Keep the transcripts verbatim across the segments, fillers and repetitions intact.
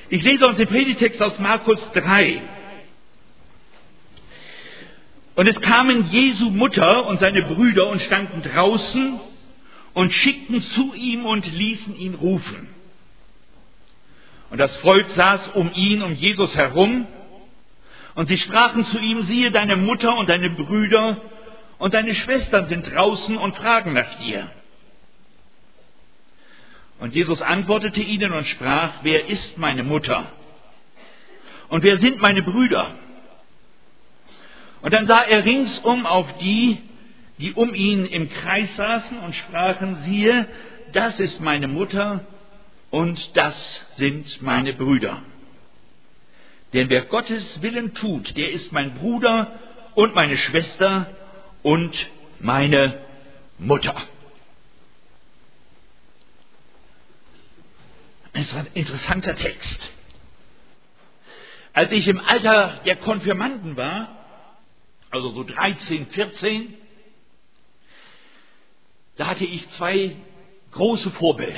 Ich lese uns den Predigtext aus Markus drei. Und es kamen Jesu Mutter und seine Brüder und standen draußen und schickten zu ihm und ließen ihn rufen. Und das Volk saß um ihn, um Jesus herum, und sie sprachen zu ihm, siehe, deine Mutter und deine Brüder und deine Schwestern sind draußen und fragen nach dir. Und Jesus antwortete ihnen und sprach, wer ist meine Mutter? Und wer sind meine Brüder? Und dann sah er ringsum auf die, die um ihn im Kreis saßen und sprachen, siehe, das ist meine Mutter und das sind meine Brüder. Denn wer Gottes Willen tut, der ist mein Bruder und meine Schwester und meine Mutter. Ein interessanter Text. Als ich im Alter der Konfirmanden war, also so dreizehn, vierzehn, da hatte ich zwei große Vorbilder.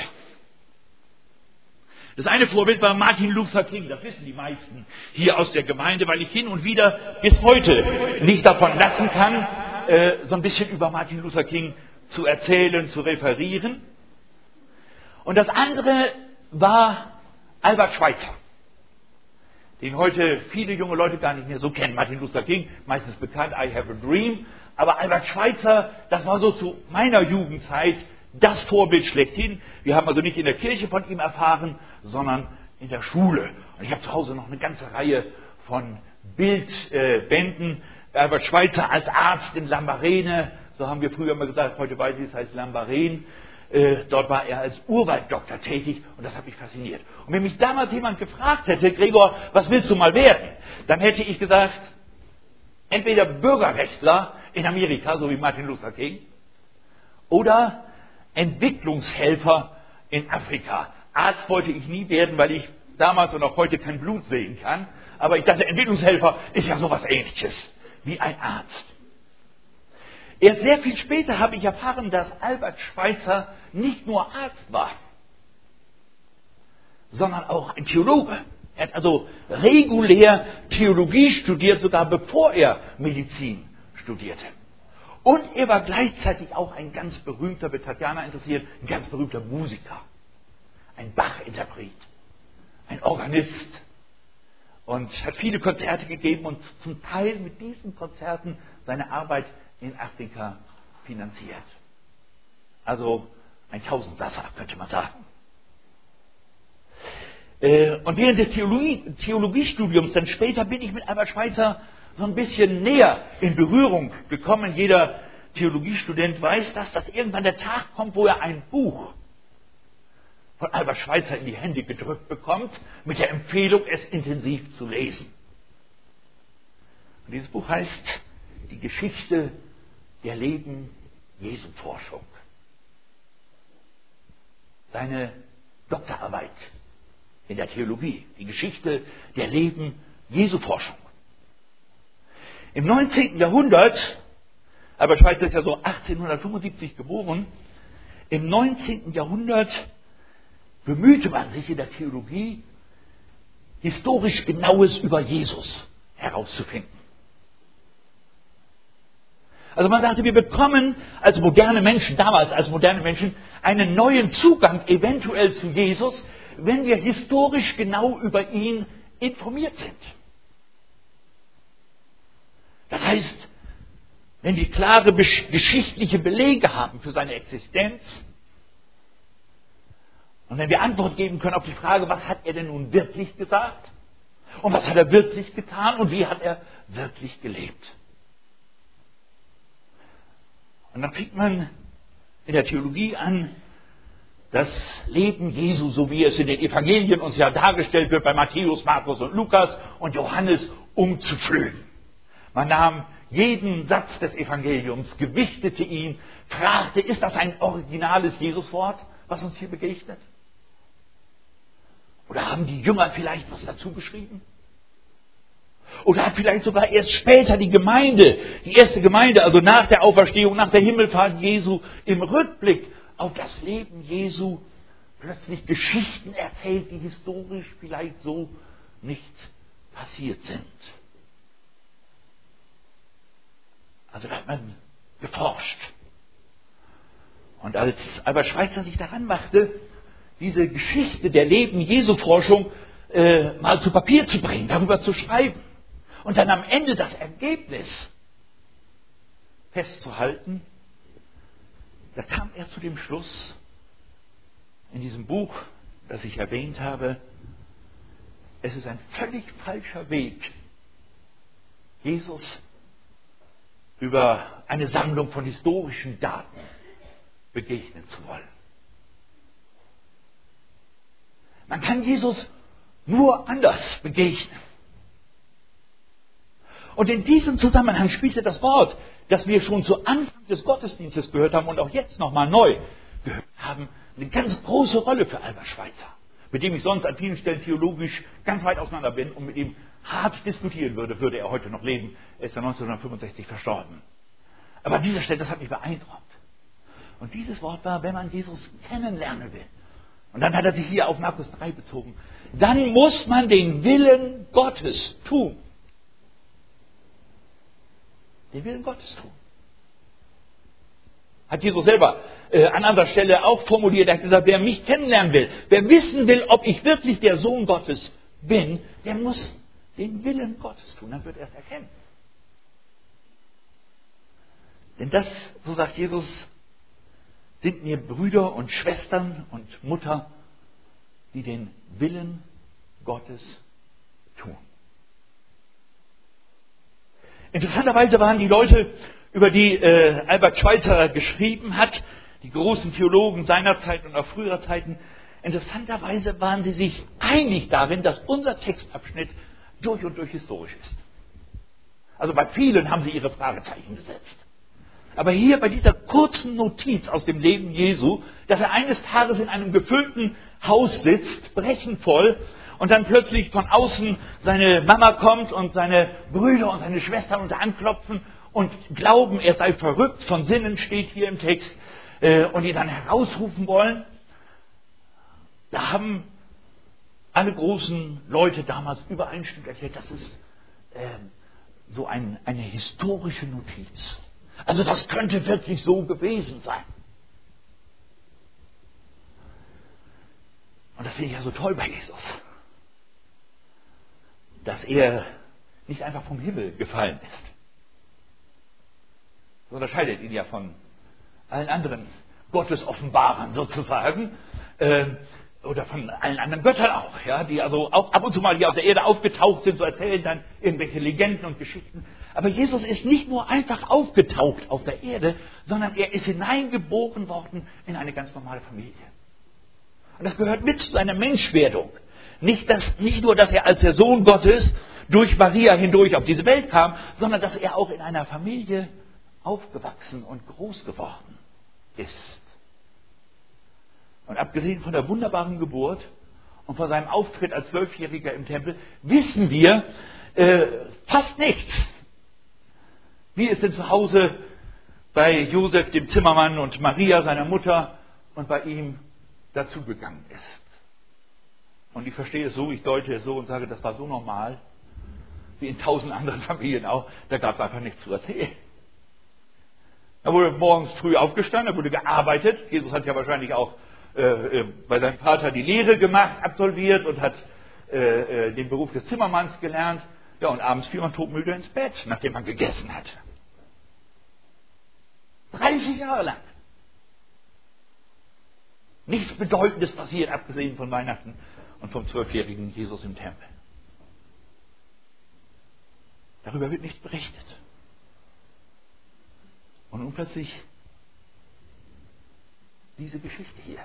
Das eine Vorbild war Martin Luther King, das wissen die meisten hier aus der Gemeinde, weil ich hin und wieder bis heute nicht davon lassen kann, äh, so ein bisschen über Martin Luther King zu erzählen, zu referieren. Und das andere war Albert Schweitzer, den heute viele junge Leute gar nicht mehr so kennen. Martin Luther King, meistens bekannt, I Have a Dream. Aber Albert Schweitzer, das war so zu meiner Jugendzeit das Vorbild schlechthin. Wir haben also nicht in der Kirche von ihm erfahren, sondern in der Schule. Und ich habe zu Hause noch eine ganze Reihe von Bildbänden. Äh, Albert Schweitzer als Arzt in Lambarene, so haben wir früher immer gesagt, heute weiß ich, es heißt Lambaren. Äh, dort war er als Urwalddoktor tätig und das hat mich fasziniert. Und wenn mich damals jemand gefragt hätte, Gregor, was willst du mal werden? Dann hätte ich gesagt, entweder Bürgerrechtler in Amerika, so wie Martin Luther King, oder Entwicklungshelfer in Afrika. Arzt wollte ich nie werden, weil ich damals und auch heute kein Blut sehen kann. Aber ich dachte, Entwicklungshelfer ist ja sowas Ähnliches wie ein Arzt. Erst sehr viel später habe ich erfahren, dass Albert Schweitzer nicht nur Arzt war, sondern auch ein Theologe. Er hat also regulär Theologie studiert, sogar bevor er Medizin studierte. Und er war gleichzeitig auch ein ganz berühmter, wird Tatjana interessiert, ein ganz berühmter Musiker. Ein Bach-Interpret, ein Organist. Und hat viele Konzerte gegeben und zum Teil mit diesen Konzerten seine Arbeit in Afrika finanziert. Also ein Tausendsasser, könnte man sagen. Und während des Theologie, Theologiestudiums, dann später bin ich mit Albert Schweitzer so ein bisschen näher in Berührung gekommen. Jeder Theologiestudent weiß das, dass irgendwann der Tag kommt, wo er ein Buch von Albert Schweitzer in die Hände gedrückt bekommt, mit der Empfehlung, es intensiv zu lesen. Und dieses Buch heißt Die Geschichte der Leben Jesu Forschung. Seine Doktorarbeit in der Theologie, die Geschichte der Leben Jesu Forschung. Im neunzehnten Jahrhundert, Albert Schweitzer ist ja so achtzehnhundertfünfundsiebzig geboren, im neunzehnten Jahrhundert bemühte man sich in der Theologie, historisch Genaues über Jesus herauszufinden. Also man sagte, wir bekommen als moderne Menschen, damals als moderne Menschen, einen neuen Zugang eventuell zu Jesus, wenn wir historisch genau über ihn informiert sind. Das heißt, wenn wir klare geschichtliche Belege haben für seine Existenz und wenn wir Antwort geben können auf die Frage, was hat er denn nun wirklich gesagt und was hat er wirklich getan und wie hat er wirklich gelebt. Und dann fängt man in der Theologie an, das Leben Jesu, so wie es in den Evangelien uns ja dargestellt wird, bei Matthäus, Markus und Lukas und Johannes, umzupflügen. Man nahm jeden Satz des Evangeliums, gewichtete ihn, fragte, ist das ein originales Jesuswort, was uns hier begegnet? Oder haben die Jünger vielleicht was dazu geschrieben? Oder hat vielleicht sogar erst später die Gemeinde, die erste Gemeinde, also nach der Auferstehung, nach der Himmelfahrt Jesu, im Rückblick auf das Leben Jesu plötzlich Geschichten erzählt, die historisch vielleicht so nicht passiert sind. Also da hat man geforscht. Und als Albert Schweitzer sich daran machte, diese Geschichte der Leben-Jesu-Forschung äh, mal zu Papier zu bringen, darüber zu schreiben und dann am Ende das Ergebnis festzuhalten, da kam er zu dem Schluss, in diesem Buch, das ich erwähnt habe, es ist ein völlig falscher Weg, Jesus über eine Sammlung von historischen Daten begegnen zu wollen. Man kann Jesus nur anders begegnen. Und in diesem Zusammenhang spielte das Wort, das wir schon zu Anfang des Gottesdienstes gehört haben und auch jetzt nochmal neu gehört haben, eine ganz große Rolle für Albert Schweitzer, mit dem ich sonst an vielen Stellen theologisch ganz weit auseinander bin und mit ihm hart diskutieren würde, würde er heute noch leben. Er ist ja neunzehnhundertfünfundsechzig verstorben. Aber an dieser Stelle, das hat mich beeindruckt. Und dieses Wort war, wenn man Jesus kennenlernen will. Und dann hat er sich hier auf Markus drei bezogen. Dann muss man den Willen Gottes tun. Den Willen Gottes tun. Hat Jesus selber äh, an anderer Stelle auch formuliert. Er hat gesagt, wer mich kennenlernen will, wer wissen will, ob ich wirklich der Sohn Gottes bin, der muss den Willen Gottes tun. Dann wird er es erkennen. Denn das, so sagt Jesus, sind mir Brüder und Schwestern und Mutter, die den Willen Gottes tun. Interessanterweise waren die Leute, über die äh, Albert Schweitzer geschrieben hat, die großen Theologen seiner Zeit und auch früherer Zeiten, interessanterweise waren sie sich einig darin, dass unser Textabschnitt durch und durch historisch ist. Also bei vielen haben sie ihre Fragezeichen gesetzt. Aber hier bei dieser kurzen Notiz aus dem Leben Jesu, dass er eines Tages in einem gefüllten Haus sitzt, brechend voll, und dann plötzlich von außen seine Mama kommt und seine Brüder und seine Schwestern unter anklopfen und glauben, er sei verrückt, von Sinnen steht hier im Text, äh, und ihn dann herausrufen wollen. Da haben alle großen Leute damals übereinstimmend erklärt, das ist äh, so ein, eine historische Notiz. Also das könnte wirklich so gewesen sein. Und das finde ich ja so toll bei Jesus. Dass er nicht einfach vom Himmel gefallen ist. Das unterscheidet ihn ja von allen anderen Gottesoffenbarern sozusagen. Äh, oder von allen anderen Göttern auch, ja, die also auch ab und zu mal hier auf der Erde aufgetaucht sind, so erzählen dann irgendwelche Legenden und Geschichten. Aber Jesus ist nicht nur einfach aufgetaucht auf der Erde, sondern er ist hineingeboren worden in eine ganz normale Familie. Und das gehört mit zu seiner Menschwerdung. Nicht, dass, nicht nur, dass er als der Sohn Gottes durch Maria hindurch auf diese Welt kam, sondern dass er auch in einer Familie aufgewachsen und groß geworden ist. Und abgesehen von der wunderbaren Geburt und von seinem Auftritt als Zwölfjähriger im Tempel, wissen wir äh, fast nichts. Wie es denn zu Hause bei Josef, dem Zimmermann, und Maria, seiner Mutter, und bei ihm dazugegangen ist. Und ich verstehe es so, ich deute es so und sage, das war so normal, wie in tausend anderen Familien auch, da gab es einfach nichts zu erzählen. Da wurde morgens früh aufgestanden, da wurde gearbeitet. Jesus hat ja wahrscheinlich auch äh, bei seinem Vater die Lehre gemacht, absolviert und hat äh, den Beruf des Zimmermanns gelernt. Ja, und abends fiel man todmüde ins Bett, nachdem man gegessen hat. dreißig Jahre lang. Nichts Bedeutendes passiert, abgesehen von Weihnachten und vom zwölfjährigen Jesus im Tempel. Darüber wird nichts berichtet. Und nun plötzlich diese Geschichte hier.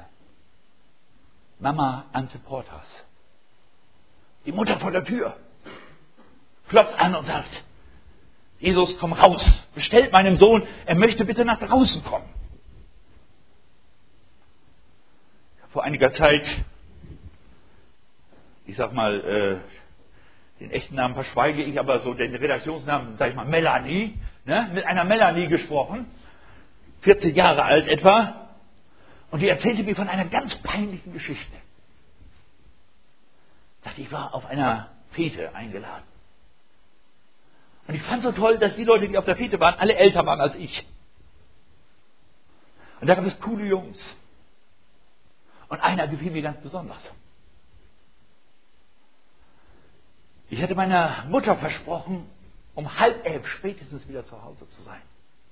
Mama Ante Portas, die Mutter vor der Tür, klopft an und sagt, Jesus, komm raus, bestellt meinem Sohn, er möchte bitte nach draußen kommen. Vor einiger Zeit, ich sag mal, äh, den echten Namen verschweige ich, aber so den Redaktionsnamen, sag ich mal, Melanie, ne, mit einer Melanie gesprochen, vierzig Jahre alt etwa. Und die erzählte mir von einer ganz peinlichen Geschichte. Sagte, ich war auf einer Fete eingeladen. Und ich fand so toll, dass die Leute, die auf der Fete waren, alle älter waren als ich. Und da gab es coole Jungs. Und einer gefiel mir ganz besonders. Ich hatte meiner Mutter versprochen, um halb elf spätestens wieder zu Hause zu sein.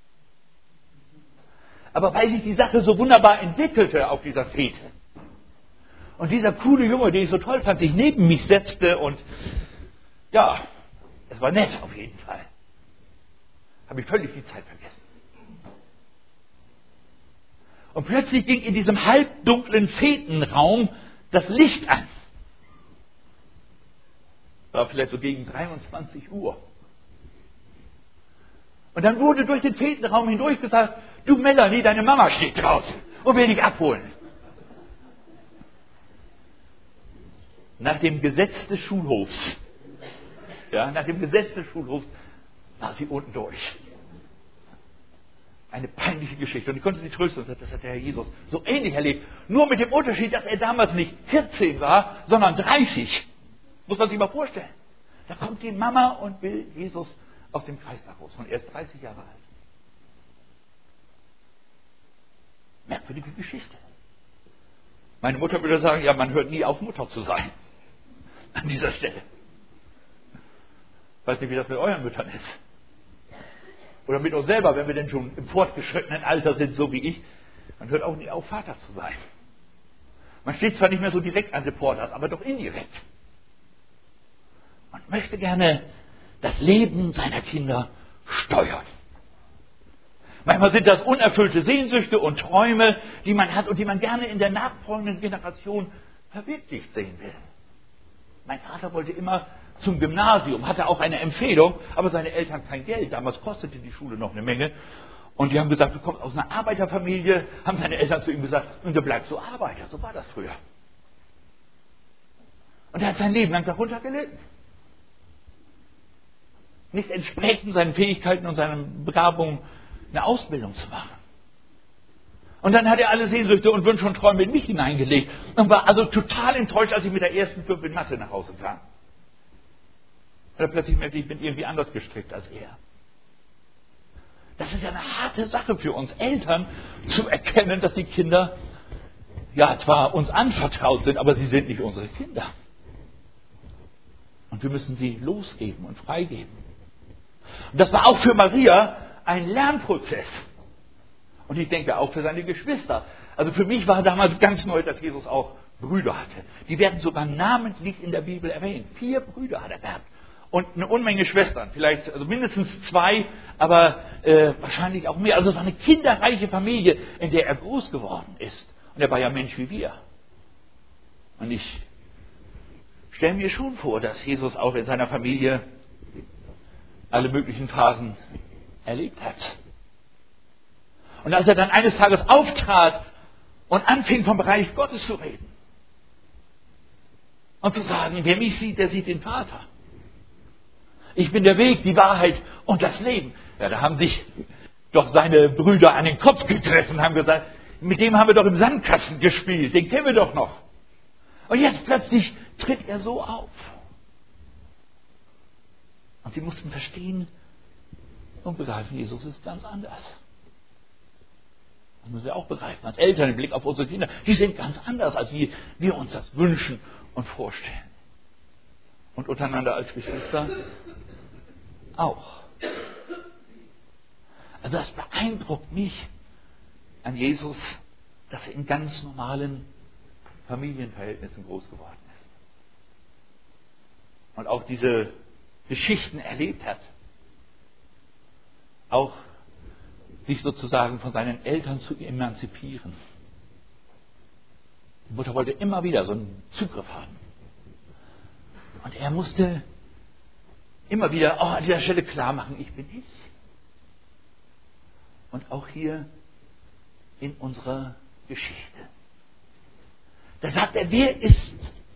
Aber weil sich die Sache so wunderbar entwickelte auf dieser Fete und dieser coole Junge, den ich so toll fand, sich neben mich setzte und ja, es war nett auf jeden Fall, habe ich völlig die Zeit vergessen. Und plötzlich ging in diesem halbdunklen Fetenraum das Licht an. War vielleicht so gegen dreiundzwanzig Uhr. Und dann wurde durch den Fetenraum hindurch gesagt, du Melanie, deine Mama steht draußen und will dich abholen. Nach dem Gesetz des Schulhofs, ja, nach dem Gesetz des Schulhofs war sie unten durch. Eine peinliche Geschichte. Und ich konnte sie trösten und sagte, das hat der Herr Jesus so ähnlich erlebt. Nur mit dem Unterschied, dass er damals nicht vierzehn war, sondern dreißig. Muss man sich mal vorstellen. Da kommt die Mama und will Jesus aus dem Kreislauf raus. Und er ist dreißig Jahre alt. Merkwürdige Geschichte. Meine Mutter würde sagen, ja, man hört nie auf, Mutter zu sein. An dieser Stelle. Ich weiß nicht, wie das mit euren Müttern ist. Oder mit uns selber, wenn wir denn schon im fortgeschrittenen Alter sind, so wie ich. Man hört auch nie auf, Vater zu sein. Man steht zwar nicht mehr so direkt an Reporters, aber doch indirekt. Man möchte gerne das Leben seiner Kinder steuern. Manchmal sind das unerfüllte Sehnsüchte und Träume, die man hat und die man gerne in der nachfolgenden Generation verwirklicht sehen will. Mein Vater wollte immer zum Gymnasium, hatte auch eine Empfehlung, aber seine Eltern kein Geld. Damals kostete die Schule noch eine Menge. Und die haben gesagt, du kommst aus einer Arbeiterfamilie, haben seine Eltern zu ihm gesagt, und du bleibst so Arbeiter. So war das früher. Und er hat sein Leben lang darunter gelitten. Nicht entsprechend seinen Fähigkeiten und seinen Begabungen eine Ausbildung zu machen. Und dann hat er alle Sehnsüchte und Wünsche und Träume in mich hineingelegt und war also total enttäuscht, als ich mit der ersten fünf in Mathe nach Hause kam. Weil er plötzlich merkte, ich bin irgendwie anders gestrickt als er. Das ist ja eine harte Sache für uns Eltern, zu erkennen, dass die Kinder ja zwar uns anvertraut sind, aber sie sind nicht unsere Kinder. Und wir müssen sie losgeben und freigeben. Und das war auch für Maria ein Lernprozess. Und ich denke auch für seine Geschwister. Also für mich war damals ganz neu, dass Jesus auch Brüder hatte. Die werden sogar namentlich in der Bibel erwähnt. Vier Brüder hat er gehabt. Und eine Unmenge Schwestern. Vielleicht also mindestens zwei, aber äh, wahrscheinlich auch mehr. Also es war eine kinderreiche Familie, in der er groß geworden ist. Und er war ja Mensch wie wir. Und ich stelle mir schon vor, dass Jesus auch in seiner Familie alle möglichen Phasen erlebt hat. Und als er dann eines Tages auftrat und anfing vom Bereich Gottes zu reden und zu sagen, wer mich sieht, der sieht den Vater. Ich bin der Weg, die Wahrheit und das Leben. Ja, da haben sich doch seine Brüder an den Kopf gegriffen und haben gesagt, mit dem haben wir doch im Sandkasten gespielt, den kennen wir doch noch. Und jetzt plötzlich tritt er so auf. Und sie mussten verstehen und begreifen, Jesus ist ganz anders. Das müssen wir auch begreifen, als Eltern im Blick auf unsere Kinder. Die sind ganz anders, als wir, wir uns das wünschen und vorstellen. Und untereinander als Geschwister auch. Also das beeindruckt mich an Jesus, dass er in ganz normalen Familienverhältnissen groß geworden ist. Und auch diese Geschichten erlebt hat. Auch sich sozusagen von seinen Eltern zu emanzipieren. Die Mutter wollte immer wieder so einen Zugriff haben. Und er musste immer wieder oh, an dieser Stelle klar machen, ich bin ich. Und auch hier in unserer Geschichte. Da sagt er, wer ist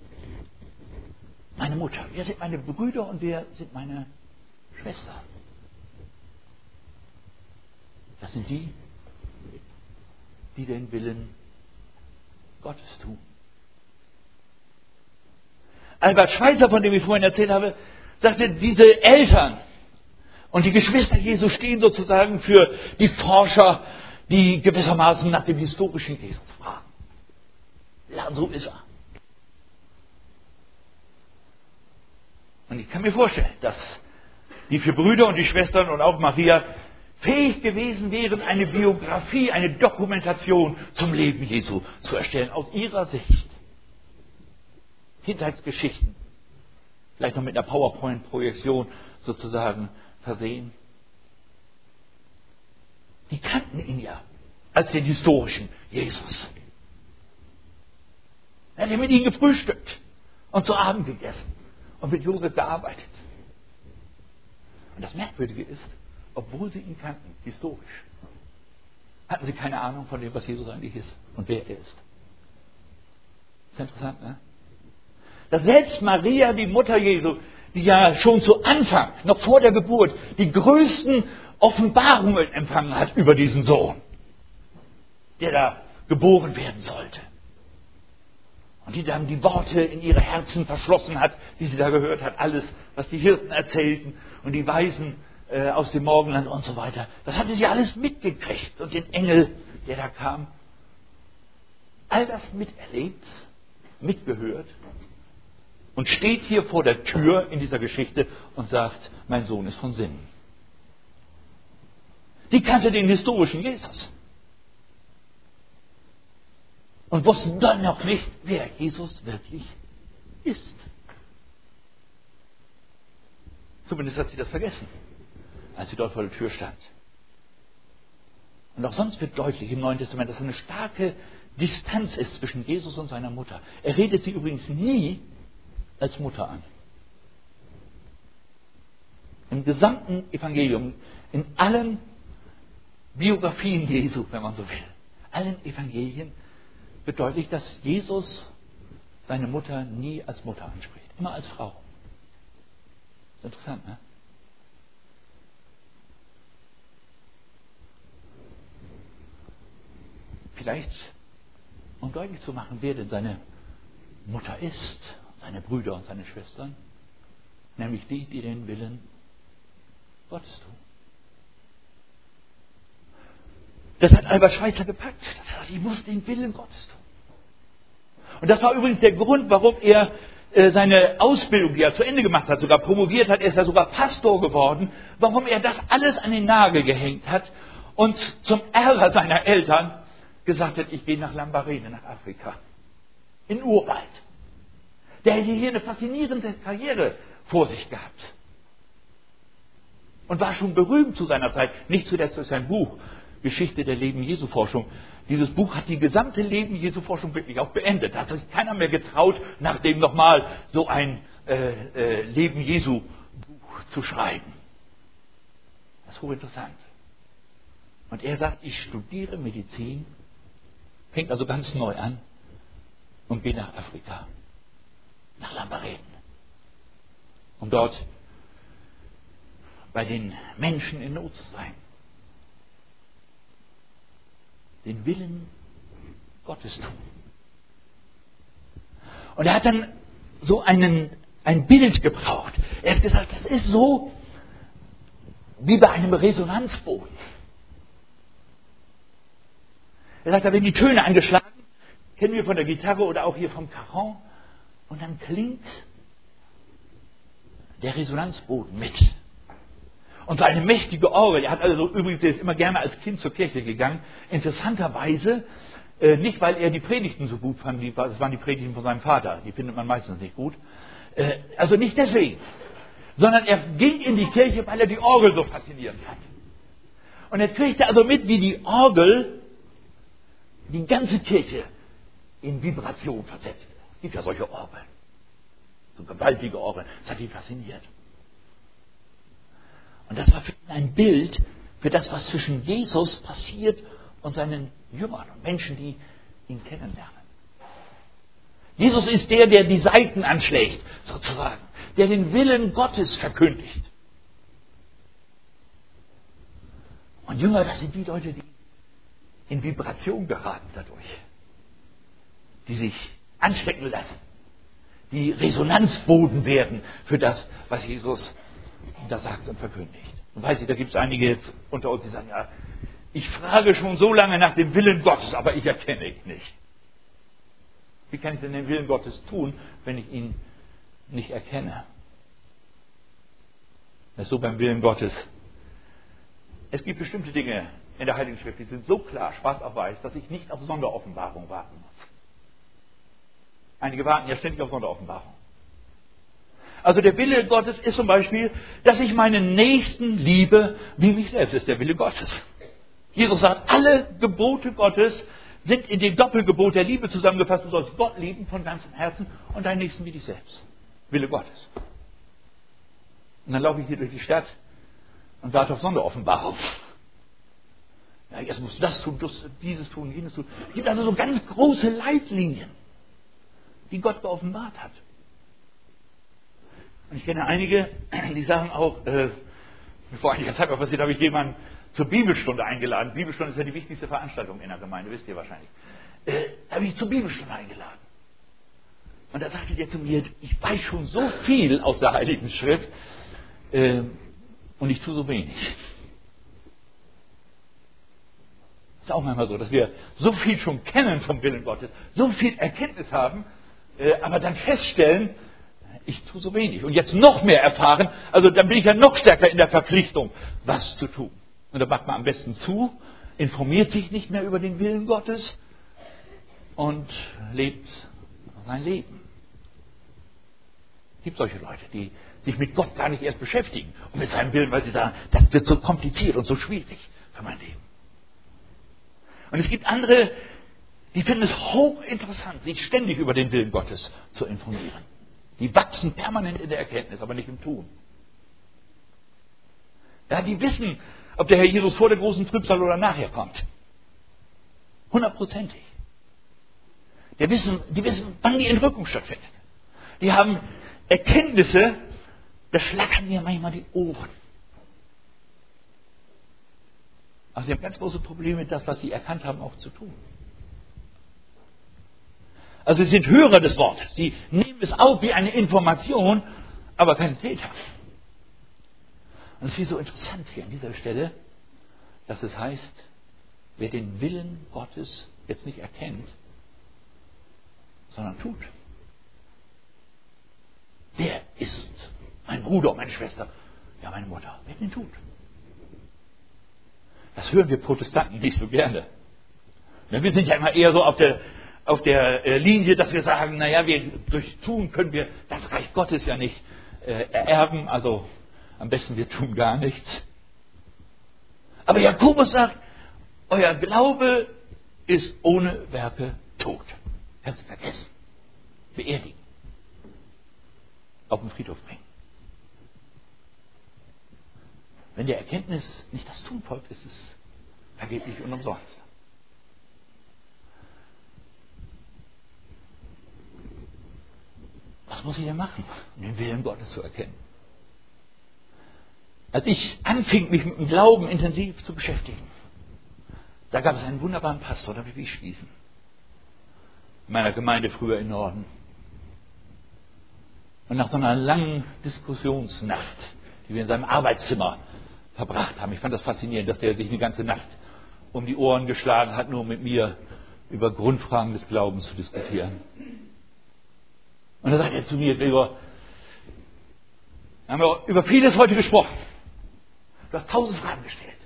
meine Mutter? Wer sind meine Brüder und wer sind meine Schwestern? Das sind die, die den Willen Gottes tun. Albert Schweitzer, von dem ich vorhin erzählt habe, sagte, diese Eltern und die Geschwister Jesu stehen sozusagen für die Forscher, die gewissermaßen nach dem historischen Jesus fragen. Ja, so ist er. Und ich kann mir vorstellen, dass die vier Brüder und die Schwestern und auch Maria fähig gewesen wären, eine Biografie, eine Dokumentation zum Leben Jesu zu erstellen, aus ihrer Sicht. Kindheitsgeschichten, vielleicht noch mit einer PowerPoint-Projektion sozusagen versehen. Die kannten ihn ja als den historischen Jesus. Er hat mit ihnen gefrühstückt und zu Abend gegessen und mit Josef gearbeitet. Und das Merkwürdige ist, obwohl sie ihn kannten, historisch, hatten sie keine Ahnung von dem, was Jesus eigentlich ist und wer er ist. Ist interessant, ne? Dass selbst Maria, die Mutter Jesu, die ja schon zu Anfang, noch vor der Geburt, die größten Offenbarungen empfangen hat über diesen Sohn, der da geboren werden sollte. Und die dann die Worte in ihre Herzen verschlossen hat, die sie da gehört hat, alles, was die Hirten erzählten und die Weisen äh, aus dem Morgenland und so weiter. Das hatte sie alles mitgekriegt und den Engel, der da kam, all das miterlebt, mitgehört und steht hier vor der Tür in dieser Geschichte und sagt, mein Sohn ist von Sinnen. Die kannte den historischen Jesus. Und wussten dann noch nicht, wer Jesus wirklich ist. Zumindest hat sie das vergessen, als sie dort vor der Tür stand. Und auch sonst wird deutlich im Neuen Testament, dass eine starke Distanz ist zwischen Jesus und seiner Mutter. Er redet sie übrigens nie als Mutter an. Im gesamten Evangelium, in allen Biografien Jesu, wenn man so will, allen Evangelien, wird deutlich, dass Jesus seine Mutter nie als Mutter anspricht, immer als Frau. Das ist interessant, ne? Vielleicht, um deutlich zu machen, wer denn seine Mutter ist, seine Brüder und seine Schwestern, nämlich die, die den Willen Gottes tun. Das hat Albert Schweitzer gepackt. Das heißt, ich muss den Willen Gottes tun. Und das war übrigens der Grund, warum er äh, seine Ausbildung, die er zu Ende gemacht hat, sogar promoviert hat, er ist ja sogar Pastor geworden, warum er das alles an den Nagel gehängt hat und zum Ärger seiner Eltern gesagt hat, ich gehe nach Lambarene, nach Afrika, in den Urwald. Der hätte hier eine faszinierende Karriere vor sich gehabt. Und war schon berühmt zu seiner Zeit, nicht zuletzt durch sein Buch, Geschichte der Leben Jesu Forschung. Dieses Buch hat die gesamte Leben Jesu Forschung wirklich auch beendet. Da hat sich keiner mehr getraut, nachdem nochmal so ein äh, äh, Leben Jesu Buch zu schreiben. Das ist hochinteressant. Und er sagt, ich studiere Medizin, fängt also ganz neu an und gehe nach Afrika, nach Lambarene, um dort bei den Menschen in Not zu sein. Den Willen Gottes tun. Und er hat dann so einen, ein Bild gebraucht. Er hat gesagt, das ist so wie bei einem Resonanzboden. Er sagt, da werden die Töne angeschlagen, kennen wir von der Gitarre oder auch hier vom Cajon, und dann klingt der Resonanzboden mit. Und so eine mächtige Orgel, er hat also übrigens, er ist immer gerne als Kind zur Kirche gegangen, interessanterweise, äh, nicht weil er die Predigten so gut fand, die, das waren die Predigten von seinem Vater, die findet man meistens nicht gut, äh, also nicht deswegen, sondern er ging in die Kirche, weil er die Orgel so faszinierend fand. Und er kriegte also mit, wie die Orgel die ganze Kirche in Vibration versetzt. Es gibt ja solche Orgeln, so gewaltige Orgeln, das hat ihn fasziniert. Und das war für ihn ein Bild für das, was zwischen Jesus passiert und seinen Jüngern und Menschen, die ihn kennenlernen. Jesus ist der, der die Saiten anschlägt, sozusagen, der den Willen Gottes verkündigt. Und Jünger, das sind die Leute, die in Vibration geraten dadurch. die sich anstecken lassen, die Resonanzboden werden für das, was Jesus da sagt und verkündigt. Und weiß ich, da gibt es einige jetzt unter uns, die sagen, ja, ich frage schon so lange nach dem Willen Gottes, aber ich erkenne ihn nicht. Wie kann ich denn den Willen Gottes tun, wenn ich ihn nicht erkenne? Das ist so beim Willen Gottes. Es gibt bestimmte Dinge in der Heiligen Schrift, die sind so klar, schwarz auf weiß, dass ich nicht auf Sonderoffenbarung warten muss. Einige warten ja ständig auf Sonderoffenbarung. Also der Wille Gottes ist zum Beispiel, dass ich meinen Nächsten liebe, wie mich selbst. Das ist der Wille Gottes. Jesus sagt, alle Gebote Gottes sind in dem Doppelgebot der Liebe zusammengefasst. Du sollst Gott lieben von ganzem Herzen und deinen Nächsten wie dich selbst. Wille Gottes. Und dann laufe ich hier durch die Stadt und warte auf Sonderoffenbarung. Ja, jetzt musst du das tun, dieses tun, jenes tun. Es gibt also so ganz große Leitlinien, die Gott geoffenbart hat. Und ich kenne einige, die sagen auch, äh, vor einiger Zeit mal passiert, habe ich jemanden zur Bibelstunde eingeladen. Bibelstunde ist ja die wichtigste Veranstaltung in der Gemeinde, wisst ihr wahrscheinlich. Äh, habe ich zur Bibelstunde eingeladen. Und da sagte der zu mir, ich weiß schon so viel aus der Heiligen Schrift äh, und ich tue so wenig. Es ist auch manchmal so, dass wir so viel schon kennen vom Willen Gottes, so viel Erkenntnis haben, äh, aber dann feststellen, ich tue so wenig. Und jetzt noch mehr erfahren, also dann bin ich ja noch stärker in der Verpflichtung, was zu tun. Und da macht man am besten zu, informiert sich nicht mehr über den Willen Gottes und lebt sein Leben. Es gibt solche Leute, die sich mit Gott gar nicht erst beschäftigen und mit seinem Willen, weil sie sagen, das wird so kompliziert und so schwierig für mein Leben. Und es gibt andere, die finden es hochinteressant, sich ständig über den Willen Gottes zu informieren. Die wachsen permanent in der Erkenntnis, aber nicht im Tun. Ja, die wissen, ob der Herr Jesus vor der großen Trübsal oder nachher kommt. Hundertprozentig. Die wissen, die wissen, wann die Entrückung stattfindet. Die haben Erkenntnisse, da schlackern mir manchmal die Ohren. Also sie haben ganz große Probleme, das, was sie erkannt haben, auch zu tun. Also sie sind Hörer des Wortes. Sie nehmen es auf wie eine Information, aber keine Täter. Und es ist so interessant hier an dieser Stelle, dass es heißt, wer den Willen Gottes jetzt nicht erkennt, sondern tut. Wer ist mein Bruder und meine Schwester? Ja, meine Mutter. Wer den tut? Das hören wir Protestanten nicht so gerne. Denn wir sind ja immer eher so auf der auf der Linie, dass wir sagen, naja, wir durch Tun können wir das Reich Gottes ja nicht äh, ererben, also am besten wir tun gar nichts. Aber Jakobus sagt, euer Glaube ist ohne Werke tot. Kannst du vergessen. Beerdigen. Auf den Friedhof bringen. Wenn der Erkenntnis nicht das Tun folgt, ist es vergeblich und umsonst. Was muss ich denn machen, um den Willen Gottes zu erkennen? Als ich anfing, mich mit dem Glauben intensiv zu beschäftigen, da gab es einen wunderbaren Pastor, da will ich schließen. In meiner Gemeinde früher im Norden. Und nach so einer langen Diskussionsnacht, die wir in seinem Arbeitszimmer verbracht haben, ich fand das faszinierend, dass der sich die ganze Nacht um die Ohren geschlagen hat, nur mit mir über Grundfragen des Glaubens zu diskutieren. Und dann sagt er zu mir, Gregor, wir haben ja über vieles heute gesprochen. Du hast tausend Fragen gestellt.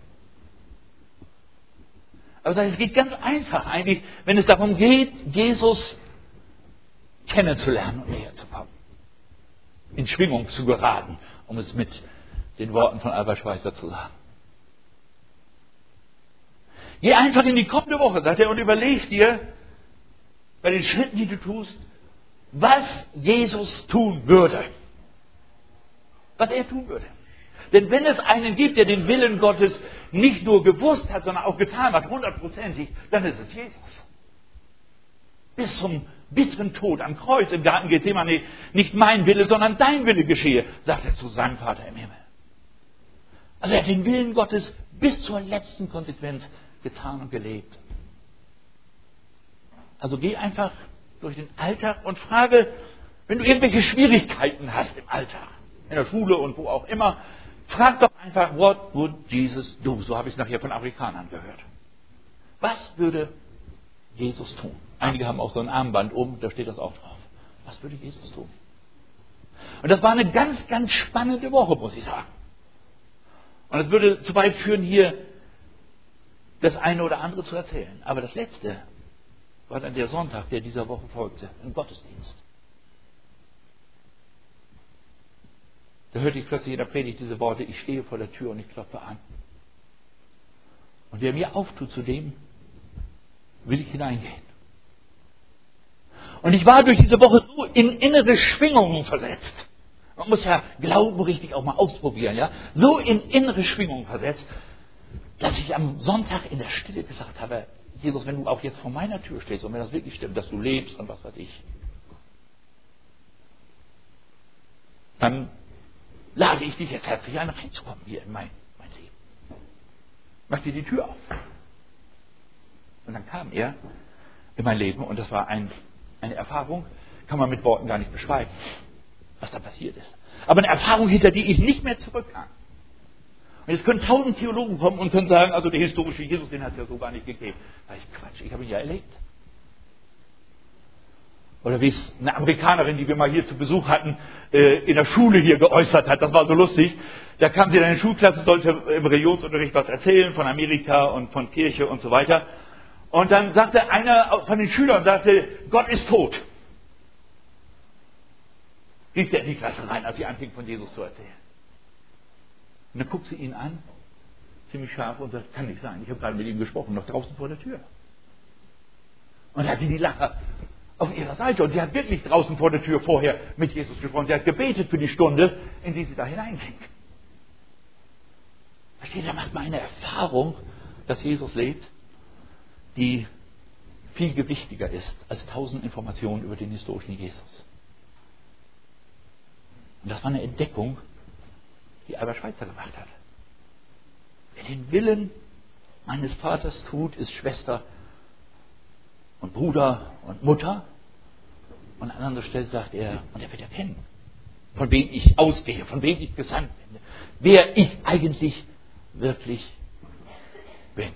Aber es geht ganz einfach eigentlich, wenn es darum geht, Jesus kennenzulernen und näher zu kommen. In Schwingung zu geraten, um es mit den Worten von Albert Schweitzer zu sagen. Geh einfach in die kommende Woche, sagt er, und überleg dir, bei den Schritten, die du tust, was Jesus tun würde. Was er tun würde. Denn wenn es einen gibt, der den Willen Gottes nicht nur gewusst hat, sondern auch getan hat, hundertprozentig, dann ist es Jesus. Bis zum bitteren Tod am Kreuz im Garten Gethsemane, nicht mein Wille, sondern dein Wille geschehe, sagt er zu seinem Vater im Himmel. Also er hat den Willen Gottes bis zur letzten Konsequenz getan und gelebt. Also geh einfach durch den Alltag und frage, wenn du irgendwelche Schwierigkeiten hast im Alltag, in der Schule und wo auch immer, frag doch einfach, what would Jesus do? So habe ich es nachher von Amerikanern gehört. Was würde Jesus tun? Einige haben auch so ein Armband um, da steht das auch drauf. Was würde Jesus tun? Und das war eine ganz, ganz spannende Woche, muss ich sagen. Und es würde zu weit führen, hier das eine oder andere zu erzählen. Aber das Letzte war dann der Sonntag, der dieser Woche folgte, ein Gottesdienst. Da hörte ich plötzlich in der Predigt diese Worte, ich stehe vor der Tür und ich klopfe an. Und wer mir auftut, zu dem will ich hineingehen. Und ich war durch diese Woche so in innere Schwingungen versetzt. Man muss ja Glauben richtig auch mal ausprobieren, ja. So in innere Schwingungen versetzt, dass ich am Sonntag in der Stille gesagt habe, Jesus, wenn du auch jetzt vor meiner Tür stehst und wenn das wirklich stimmt, dass du lebst und was weiß ich, dann lade ich dich jetzt herzlich ein, reinzukommen hier in mein, mein Leben. Mach dir die Tür auf. Und dann kam er in mein Leben und das war ein, eine Erfahrung, kann man mit Worten gar nicht beschreiben, was da passiert ist. Aber eine Erfahrung, hinter die ich nicht mehr zurückkam. Und jetzt können tausend Theologen kommen und können sagen, also der historische Jesus, den hat es ja so gar nicht gegeben. Da ich Quatsch, ich habe ihn ja erlebt. Oder wie es eine Amerikanerin, die wir mal hier zu Besuch hatten, in der Schule hier geäußert hat, das war so lustig. Da kam sie in eine Schulklasse, sollte im Religionsunterricht was erzählen von Amerika und von Kirche und so weiter. Und dann sagte einer von den Schülern, sagte, Gott ist tot. Rief der in die Klasse rein, als sie anfing von Jesus zu erzählen. Und dann guckt sie ihn an, ziemlich scharf, und sagt, kann nicht sein, ich habe gerade mit ihm gesprochen, noch draußen vor der Tür. Und da hat sie die Lacher auf ihrer Seite. Und sie hat wirklich draußen vor der Tür vorher mit Jesus gesprochen. Sie hat gebetet für die Stunde, in die sie da hineinging. Versteht ihr, da macht man eine Erfahrung, dass Jesus lebt, die viel gewichtiger ist als tausend Informationen über den historischen Jesus. Und das war eine Entdeckung, die Albert Schweitzer gemacht hat. Wer den Willen meines Vaters tut, ist Schwester und Bruder und Mutter. Und an anderer Stelle sagt er, und er wird erkennen, von wem ich ausgehe, von wem ich gesandt bin, wer ich eigentlich wirklich bin.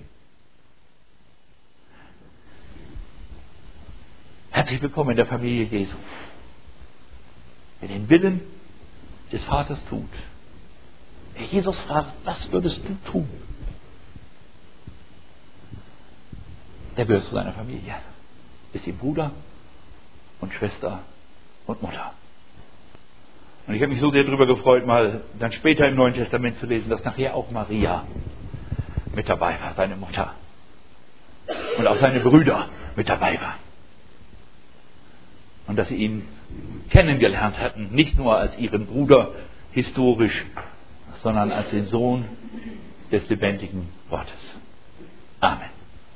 Herzlich willkommen in der Familie Jesu. Wer den Willen des Vaters tut. Wer Jesus fragt, was würdest du tun? Der gehört zu seiner Familie. Ist ihm Bruder und Schwester und Mutter. Und ich habe mich so sehr darüber gefreut, mal dann später im Neuen Testament zu lesen, dass nachher auch Maria mit dabei war, seine Mutter. Und auch seine Brüder mit dabei waren. Und dass sie ihn kennengelernt hatten, nicht nur als ihren Bruder historisch, sondern als den Sohn des lebendigen Gottes. Amen.